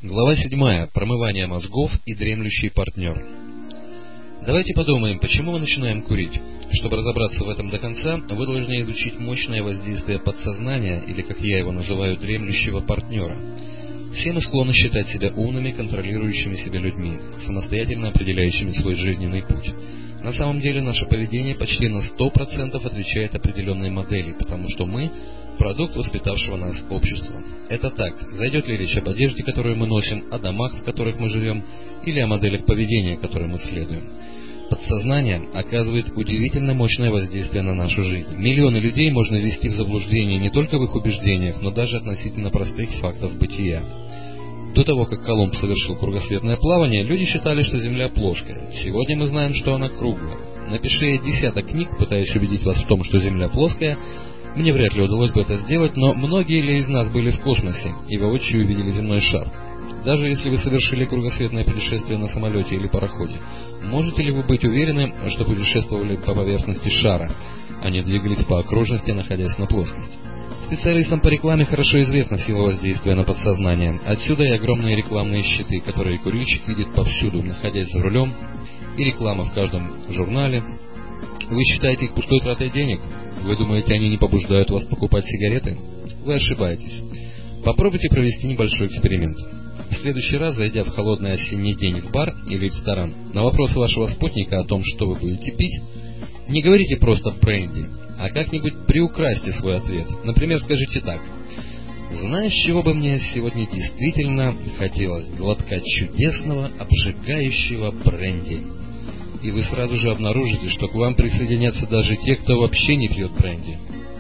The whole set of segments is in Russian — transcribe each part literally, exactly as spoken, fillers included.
Глава седьмая. Промывание мозгов и дремлющий партнер. Давайте подумаем, почему мы начинаем курить. Чтобы разобраться в этом до конца, вы должны изучить мощное воздействие подсознания, или, как я его называю, дремлющего партнера. Все мы склонны считать себя умными, контролирующими себя людьми, самостоятельно определяющими свой жизненный путь. На самом деле наше поведение почти на сто процентов отвечает определенной модели, потому что мы – продукт воспитавшего нас общества. Это так. Зайдет ли речь об одежде, которую мы носим, о домах, в которых мы живем, или о моделях поведения, которым мы следуем? Подсознание оказывает удивительно мощное воздействие на нашу жизнь. Миллионы людей можно ввести в заблуждение не только в их убеждениях, но даже относительно простых фактов бытия. До того, как Колумб совершил кругосветное плавание, люди считали, что Земля плоская. Сегодня мы знаем, что она круглая. Напиши я десяток книг, пытаясь убедить вас в том, что Земля плоская, мне вряд ли удалось бы это сделать, но многие ли из нас были в космосе и воочию увидели земной шар? Даже если вы совершили кругосветное путешествие на самолете или пароходе, можете ли вы быть уверены, что путешествовали по поверхности шара, а не двигались по окружности, находясь на плоскости? Специалистам по рекламе хорошо известна сила воздействия на подсознание. Отсюда и огромные рекламные щиты, которые курильщик видит повсюду, находясь за рулем, и реклама в каждом журнале. Вы считаете их пустой тратой денег? Вы думаете, они не побуждают вас покупать сигареты? Вы ошибаетесь. Попробуйте провести небольшой эксперимент. В следующий раз, зайдя в холодный осенний день в бар или ресторан, на вопрос вашего спутника о том, что вы будете пить, не говорите просто бренди, а как-нибудь приукрасьте свой ответ. Например, скажите так: «Знаешь, чего бы мне сегодня действительно хотелось? Глотка чудесного, обжигающего бренди». И вы сразу же обнаружите, что к вам присоединятся даже те, кто вообще не пьет бренди.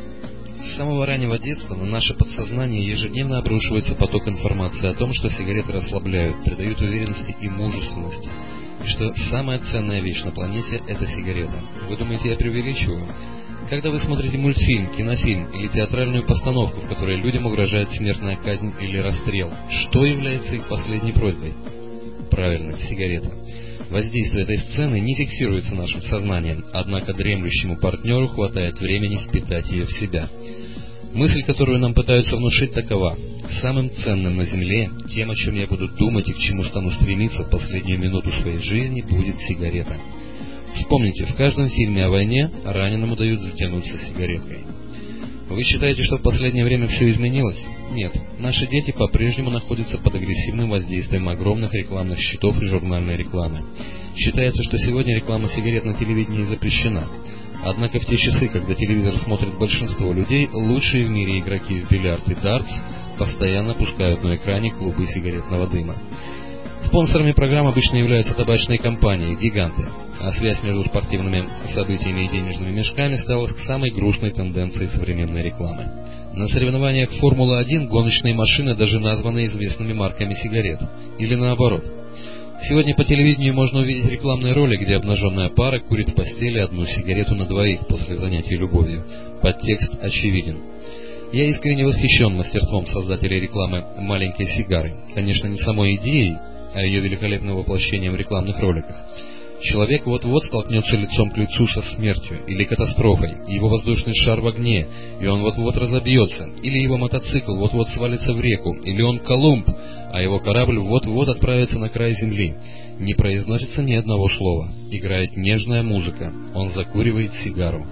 С самого раннего детства на наше подсознание ежедневно обрушивается поток информации о том, что сигареты расслабляют, придают уверенности и мужественности, и что самая ценная вещь на планете – это сигарета. Вы думаете, я преувеличиваю? Когда вы смотрите мультфильм, кинофильм или театральную постановку, в которой людям угрожает смертная казнь или расстрел, что является их последней просьбой? Правильно, сигарета. Воздействие этой сцены не фиксируется нашим сознанием, однако дремлющему партнеру хватает времени впитать ее в себя. Мысль, которую нам пытаются внушить, такова: самым ценным на земле, тем, о чем я буду думать и к чему стану стремиться в последнюю минуту своей жизни, будет сигарета. Вспомните, в каждом фильме о войне раненому дают затянуться сигареткой. Вы считаете, что в последнее время все изменилось? Нет. Наши дети по-прежнему находятся под агрессивным воздействием огромных рекламных щитов и журнальной рекламы. Считается, что сегодня реклама сигарет на телевидении запрещена. Однако в те часы, когда телевизор смотрит большинство людей, лучшие в мире игроки в бильярд и дартс постоянно пускают на экране клубы сигаретного дыма. Спонсорами программ обычно являются табачные компании, гиганты, а связь между спортивными событиями и денежными мешками стала самой грустной тенденцией современной рекламы. На соревнованиях Формулы один гоночные машины даже названы известными марками сигарет. Или наоборот. Сегодня по телевидению можно увидеть рекламный ролик, где обнаженная пара курит в постели одну сигарету на двоих после занятий любовью. Подтекст очевиден. Я искренне восхищен мастерством создателей рекламы маленькой сигары. Конечно, не самой идеей, а ее великолепным воплощением в рекламных роликах. Человек вот-вот столкнется лицом к лицу со смертью или катастрофой, его воздушный шар в огне, и он вот-вот разобьется, или его мотоцикл вот-вот свалится в реку, или он Колумб, а его корабль вот-вот отправится на край земли. Не произносится ни одного слова, играет нежная музыка, он закуривает сигару.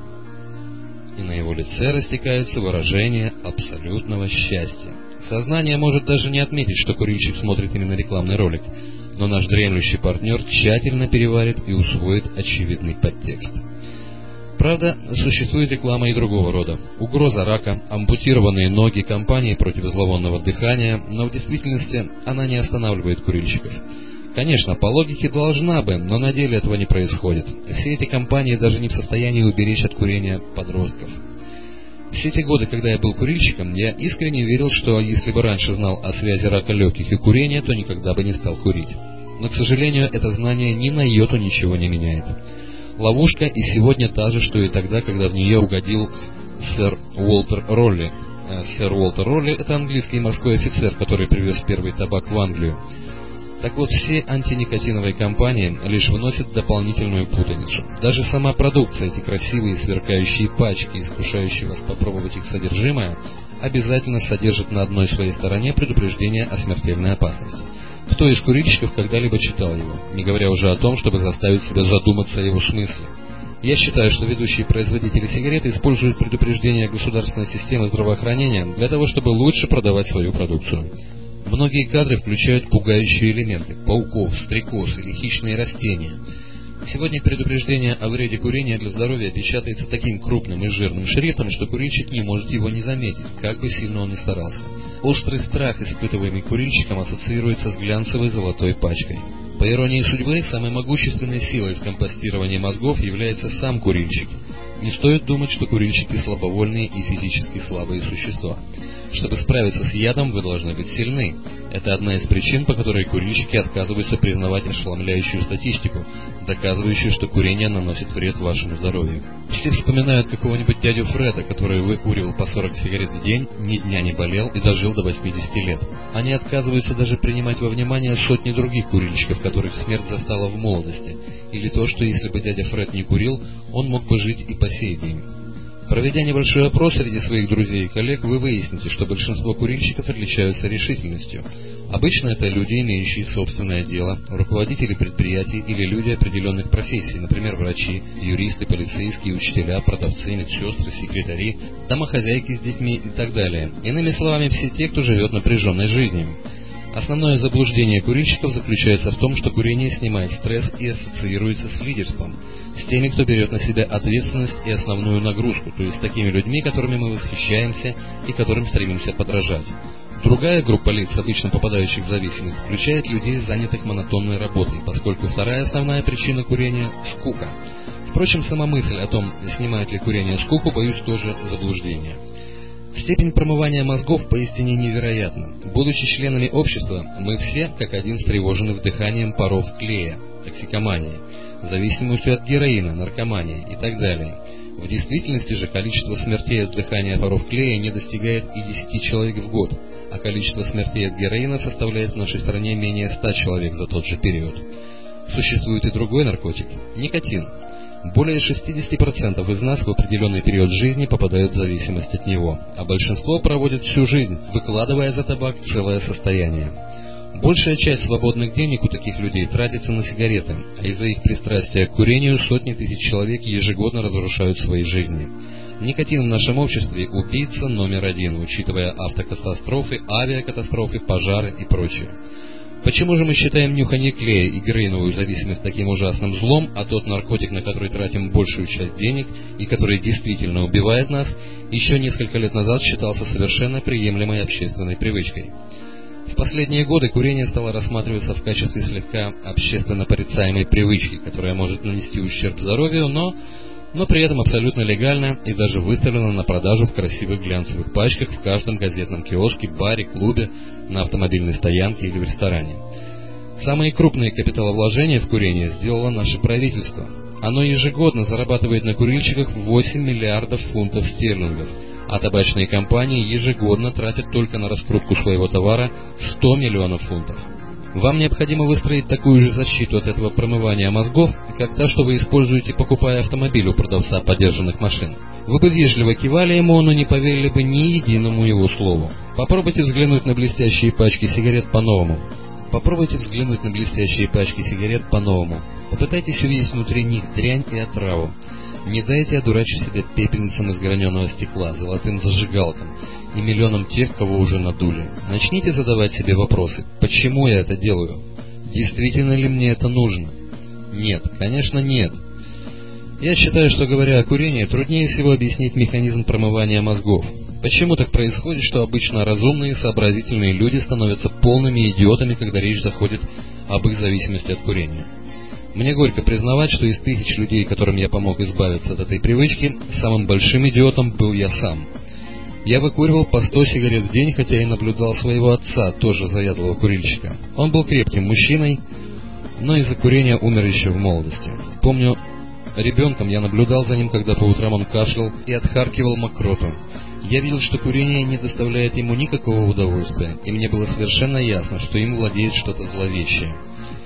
И на его лице растекается выражение абсолютного счастья. Сознание может даже не отметить, что курильщик смотрит именно рекламный ролик, но наш дремлющий партнер тщательно переварит и усвоит очевидный подтекст. Правда, существует реклама и другого рода. Угроза рака, ампутированные ноги, кампании против зловонного дыхания, но в действительности она не останавливает курильщиков. Конечно, по логике должна бы, но на деле этого не происходит. Все эти кампании даже не в состоянии уберечь от курения подростков. Все те годы, когда я был курильщиком, я искренне верил, что если бы раньше знал о связи рака легких и курения, то никогда бы не стал курить. Но, к сожалению, это знание ни на йоту ничего не меняет. Ловушка и сегодня та же, что и тогда, когда в нее угодил сэр Уолтер Ролли. Сэр Уолтер Ролли – это английский морской офицер, который привез первый табак в Англию. Так вот, все антиникотиновые компании лишь вносят дополнительную путаницу. Даже сама продукция, эти красивые сверкающие пачки, искушающие вас попробовать их содержимое, обязательно содержит на одной своей стороне предупреждение о смертельной опасности. Кто из курильщиков когда-либо читал его, не говоря уже о том, чтобы заставить себя задуматься о его смысле? Я считаю, что ведущие производители сигарет используют предупреждения государственной системы здравоохранения для того, чтобы лучше продавать свою продукцию. Многие кадры включают пугающие элементы – пауков, стрекоз или хищные растения. Сегодня предупреждение о вреде курения для здоровья печатается таким крупным и жирным шрифтом, что курильщик не может его не заметить, как бы сильно он ни старался. Острый страх, испытываемый курильщиком, ассоциируется с глянцевой золотой пачкой. По иронии судьбы, самой могущественной силой в компостировании мозгов является сам курильщик. Не стоит думать, что курильщики слабовольные и физически слабые существа. Чтобы справиться с ядом, вы должны быть сильны. Это одна из причин, по которой курильщики отказываются признавать ошеломляющую статистику, доказывающую, что курение наносит вред вашему здоровью. Все вспоминают какого-нибудь дядю Фреда, который выкуривал по сорок сигарет в день, ни дня не болел и дожил до восьмидесяти лет. Они отказываются даже принимать во внимание сотни других курильщиков, которых смерть застала в молодости, или то, что если бы дядя Фред не курил, он мог бы жить и по сей день. Проведя небольшой опрос среди своих друзей и коллег, вы выясните, что большинство курильщиков отличаются решительностью. Обычно это люди, имеющие собственное дело, руководители предприятий или люди определенных профессий, например, врачи, юристы, полицейские, учителя, продавцы, медсестры, секретари, домохозяйки с детьми и так далее. Иными словами, все те, кто живет напряженной жизнью. Основное заблуждение курильщиков заключается в том, что курение снимает стресс и ассоциируется с лидерством, с теми, кто берет на себя ответственность и основную нагрузку, то есть с такими людьми, которыми мы восхищаемся и которым стремимся подражать. Другая группа лиц, обычно попадающих в зависимость, включает людей, занятых монотонной работой, поскольку вторая основная причина курения – скука. Впрочем, сама мысль о том, снимает ли курение скуку, боюсь, тоже заблуждение. Степень промывания мозгов поистине невероятна. Будучи членами общества, мы все, как один, встревожены вдыханием паров клея, токсикоманией, зависимостью от героина, наркоманией и так далее. В действительности же количество смертей от вдыхания паров клея не достигает и десяти человек в год, а количество смертей от героина составляет в нашей стране менее ста человек за тот же период. Существует и другой наркотик – никотин. Более шестидесяти процентов из нас в определенный период жизни попадают в зависимость от него, а большинство проводит всю жизнь, выкладывая за табак целое состояние. Большая часть свободных денег у таких людей тратится на сигареты, а из-за их пристрастия к курению сотни тысяч человек ежегодно разрушают свои жизни. Никотин в нашем обществе – убийца номер один, учитывая автокатастрофы, авиакатастрофы, пожары и прочее. Почему же мы считаем нюхание клея и героиновую зависимость таким ужасным злом, а тот наркотик, на который тратим большую часть денег и который действительно убивает нас, еще несколько лет назад считался совершенно приемлемой общественной привычкой? В последние годы курение стало рассматриваться в качестве слегка общественно порицаемой привычки, которая может нанести ущерб здоровью, но, но при этом абсолютно легально и даже выставлена на продажу в красивых глянцевых пачках в каждом газетном киоске, баре, клубе, на автомобильной стоянке или в ресторане. Самые крупные капиталовложения в курение сделало наше правительство. Оно ежегодно зарабатывает на курильщиках восемь миллиардов фунтов стерлингов, а табачные компании ежегодно тратят только на раскрутку своего товара сто миллионов фунтов. Вам необходимо выстроить такую же защиту от этого промывания мозгов, как та, что вы используете, покупая автомобиль у продавца подержанных машин. Вы бы вежливо кивали ему, но не поверили бы ни единому его слову. Попробуйте взглянуть на блестящие пачки сигарет по-новому. Попробуйте взглянуть на блестящие пачки сигарет по-новому. Попытайтесь увидеть внутри них дрянь и отраву. Не дайте одурачить себя пепельницам из граненого стекла, золотым зажигалкам и миллионам тех, кого уже надули. Начните задавать себе вопросы. Почему я это делаю? Действительно ли мне это нужно? Нет, конечно нет. Я считаю, что, говоря о курении, труднее всего объяснить механизм промывания мозгов. Почему так происходит, что обычно разумные и сообразительные люди становятся полными идиотами, когда речь заходит об их зависимости от курения? Мне горько признавать, что из тысяч людей, которым я помог избавиться от этой привычки, самым большим идиотом был я сам. Я выкуривал по сто сигарет в день, хотя и наблюдал своего отца, тоже заядлого курильщика. Он был крепким мужчиной, но из-за курения умер еще в молодости. Помню, ребенком я наблюдал за ним, когда по утрам он кашлял и отхаркивал мокроту. Я видел, что курение не доставляет ему никакого удовольствия, и мне было совершенно ясно, что им владеет что-то зловещее.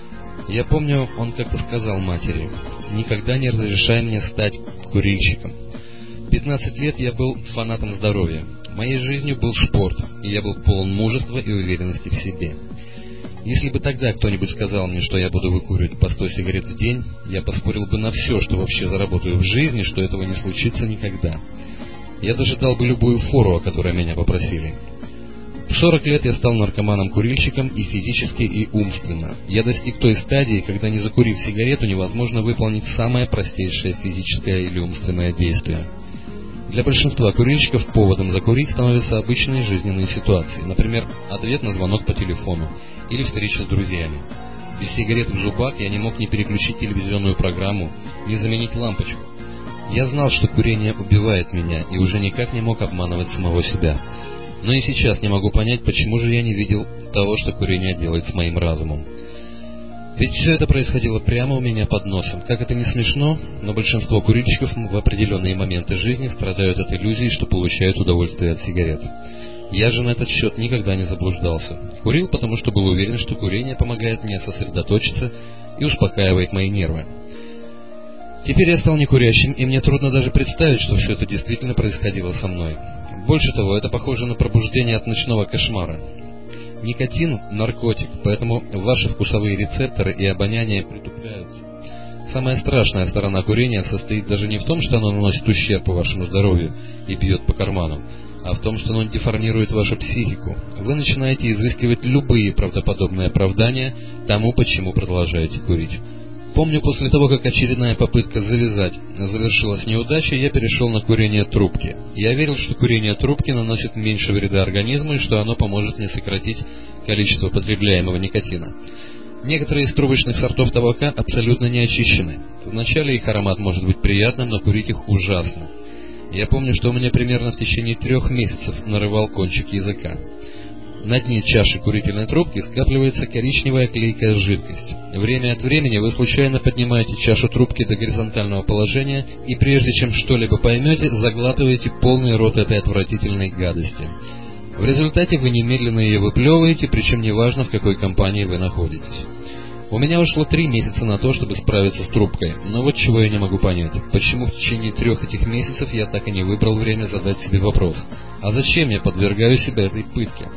Я помню, он как-то сказал матери: «Никогда не разрешай мне стать курильщиком». пятнадцать лет я был фанатом здоровья. Моей жизнью был спорт, и я был полон мужества и уверенности в себе. Если бы тогда кто-нибудь сказал мне, что я буду выкуривать по сто сигарет в день, я поспорил бы на все, что вообще заработаю в жизни, что этого не случится никогда. Я даже дал бы любую фору, о которой меня попросили. В сорок лет я стал наркоманом-курильщиком и физически, и умственно. Я достиг той стадии, когда, не закурив сигарету, невозможно выполнить самое простейшее физическое или умственное действие. Для большинства курильщиков поводом закурить становятся обычные жизненные ситуации, например, ответ на звонок по телефону или встреча с друзьями. Без сигарет в зубах я не мог ни переключить телевизионную программу, ни заменить лампочку. Я знал, что курение убивает меня, и уже никак не мог обманывать самого себя. Но и сейчас не могу понять, почему же я не видел того, что курение делает с моим разумом. Ведь все это происходило прямо у меня под носом. Как это не смешно, но большинство курильщиков в определенные моменты жизни страдают от иллюзии, что получают удовольствие от сигарет. Я же на этот счет никогда не заблуждался. Курил, потому что был уверен, что курение помогает мне сосредоточиться и успокаивает мои нервы. Теперь я стал некурящим, и мне трудно даже представить, что все это действительно происходило со мной. Больше того, это похоже на пробуждение от ночного кошмара. Никотин – наркотик, поэтому ваши вкусовые рецепторы и обоняние притупляются. Самая страшная сторона курения состоит даже не в том, что оно наносит ущерб вашему здоровью и бьет по карману, а в том, что оно деформирует вашу психику. Вы начинаете изыскивать любые правдоподобные оправдания тому, почему продолжаете курить. Помню, после того, как очередная попытка завязать завершилась неудачей, я перешел на курение трубки. Я верил, что курение трубки наносит меньше вреда организму и что оно поможет мне сократить количество потребляемого никотина. Некоторые из трубочных сортов табака абсолютно не очищены. Вначале их аромат может быть приятным, но курить их ужасно. Я помню, что у меня примерно в течение трех месяцев нарывал кончик языка. На дне чаши курительной трубки скапливается коричневая клейкая жидкость. Время от времени вы случайно поднимаете чашу трубки до горизонтального положения и прежде чем что-либо поймете, заглатываете полный рот этой отвратительной гадости. В результате вы немедленно ее выплевываете, причем неважно, в какой компании вы находитесь. У меня ушло три месяца на то, чтобы справиться с трубкой, но вот чего я не могу понять. Почему в течение трех этих месяцев я так и не выбрал время задать себе вопрос: а зачем я подвергаю себя этой пытке?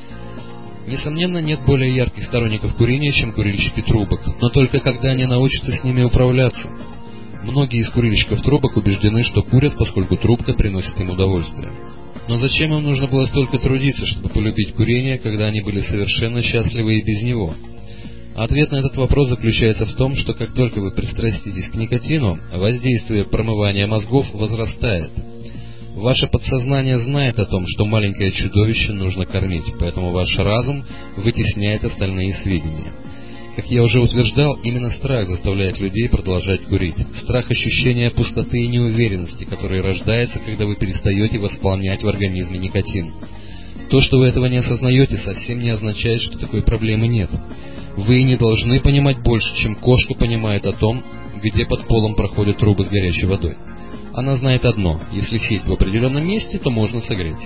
Несомненно, нет более ярких сторонников курения, чем курильщики трубок, но только когда они научатся с ними управляться. Многие из курильщиков трубок убеждены, что курят, поскольку трубка приносит им удовольствие. Но зачем им нужно было столько трудиться, чтобы полюбить курение, когда они были совершенно счастливы и без него? Ответ на этот вопрос заключается в том, что как только вы пристраститесь к никотину, воздействие промывания мозгов возрастает. Ваше подсознание знает о том, что маленькое чудовище нужно кормить, поэтому ваш разум вытесняет остальные сведения. Как я уже утверждал, именно страх заставляет людей продолжать курить. Страх ощущения пустоты и неуверенности, который рождается, когда вы перестаете восполнять в организме никотин. То, что вы этого не осознаете, совсем не означает, что такой проблемы нет. Вы не должны понимать больше, чем кошка понимает о том, где под полом проходят трубы с горячей водой. Она знает одно: если сесть в определенном месте, то можно согреться.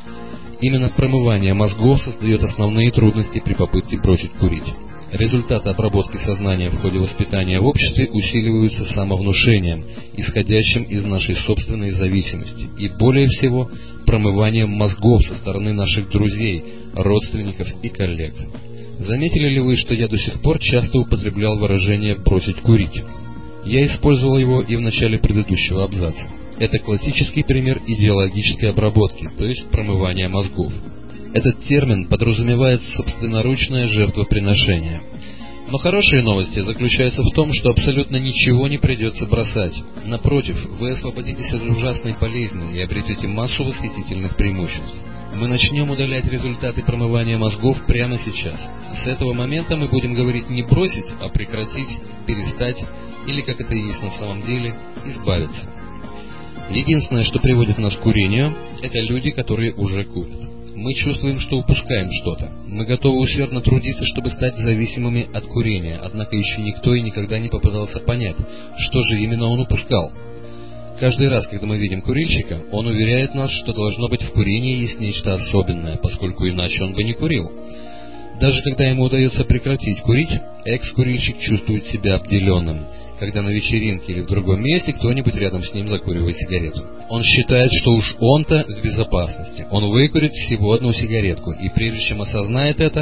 Именно промывание мозгов создает основные трудности при попытке бросить курить. Результаты обработки сознания в ходе воспитания в обществе усиливаются самовнушением, исходящим из нашей собственной зависимости, и более всего промыванием мозгов со стороны наших друзей, родственников и коллег. Заметили ли вы, что я до сих пор часто употреблял выражение «бросить курить»? Я использовал его и в начале предыдущего абзаца. Это классический пример идеологической обработки, то есть промывания мозгов. Этот термин подразумевает собственноручное жертвоприношение. Но хорошие новости заключаются в том, что абсолютно ничего не придется бросать. Напротив, вы освободитесь от ужасной болезни и обретете массу восхитительных преимуществ. Мы начнем удалять результаты промывания мозгов прямо сейчас. С этого момента мы будем говорить не бросить, а прекратить, перестать, или, как это и есть на самом деле, избавиться. Единственное, что приводит нас к курению, это люди, которые уже курят. Мы чувствуем, что упускаем что-то. Мы готовы усердно трудиться, чтобы стать зависимыми от курения, однако еще никто и никогда не попытался понять, что же именно он упускал. Каждый раз, когда мы видим курильщика, он уверяет нас, что должно быть в курении есть нечто особенное, поскольку иначе он бы не курил. Даже когда ему удается прекратить курить, экс-курильщик чувствует себя обделенным, когда на вечеринке или в другом месте кто-нибудь рядом с ним закуривает сигарету. Он считает, что уж он-то в безопасности. Он выкурит всего одну сигаретку, и прежде чем осознает это,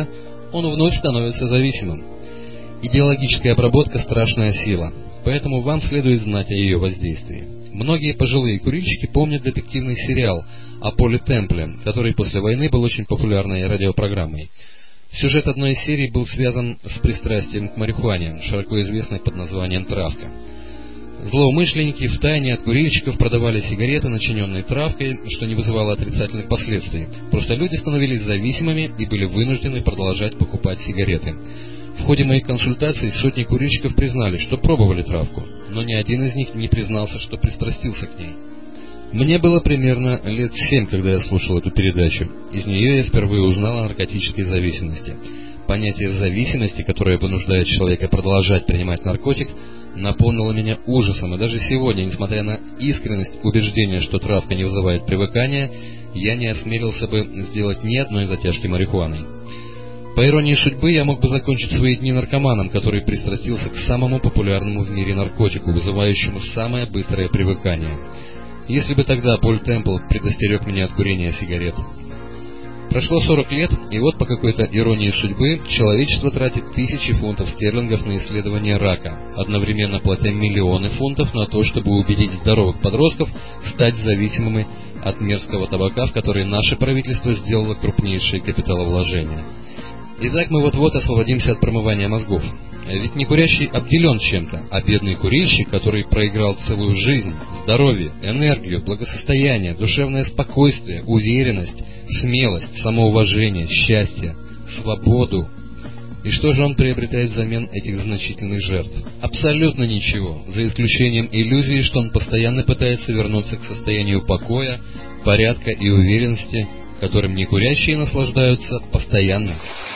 он вновь становится зависимым. Идеологическая обработка – страшная сила, поэтому вам следует знать о ее воздействии. Многие пожилые курильщики помнят детективный сериал о Поле Темпле, который после войны был очень популярной радиопрограммой. Сюжет одной из серий был связан с пристрастием к марихуане, широко известной под названием травка. Злоумышленники втайне от курильщиков продавали сигареты, начиненные травкой, что не вызывало отрицательных последствий. Просто люди становились зависимыми и были вынуждены продолжать покупать сигареты. В ходе моих консультаций сотни курильщиков признали, что пробовали травку, но ни один из них не признался, что пристрастился к ней. Мне было примерно лет семь, когда я слушал эту передачу. Из нее я впервые узнал о наркотической зависимости. Понятие зависимости, которое вынуждает человека продолжать принимать наркотик, наполнило меня ужасом, и даже сегодня, несмотря на искренность убеждения, что травка не вызывает привыкания, я не осмелился бы сделать ни одной затяжки марихуаной. По иронии судьбы, я мог бы закончить свои дни наркоманом, который пристрастился к самому популярному в мире наркотику, вызывающему самое быстрое привыкание. Если бы тогда Поль Темпл предостерег меня от курения сигарет. Прошло сорок лет, и вот по какой-то иронии судьбы человечество тратит тысячи фунтов стерлингов на исследование рака, одновременно платя миллионы фунтов на то, чтобы убедить здоровых подростков стать зависимыми от мерзкого табака, в который наше правительство сделало крупнейшие капиталовложения. Итак, мы вот-вот освободимся от промывания мозгов. Ведь некурящий обделен чем-то, а бедный курильщик, который проиграл целую жизнь, здоровье, энергию, благосостояние, душевное спокойствие, уверенность, смелость, самоуважение, счастье, свободу. И что же он приобретает взамен этих значительных жертв? Абсолютно ничего, за исключением иллюзии, что он постоянно пытается вернуться к состоянию покоя, порядка и уверенности, которым некурящие наслаждаются постоянно.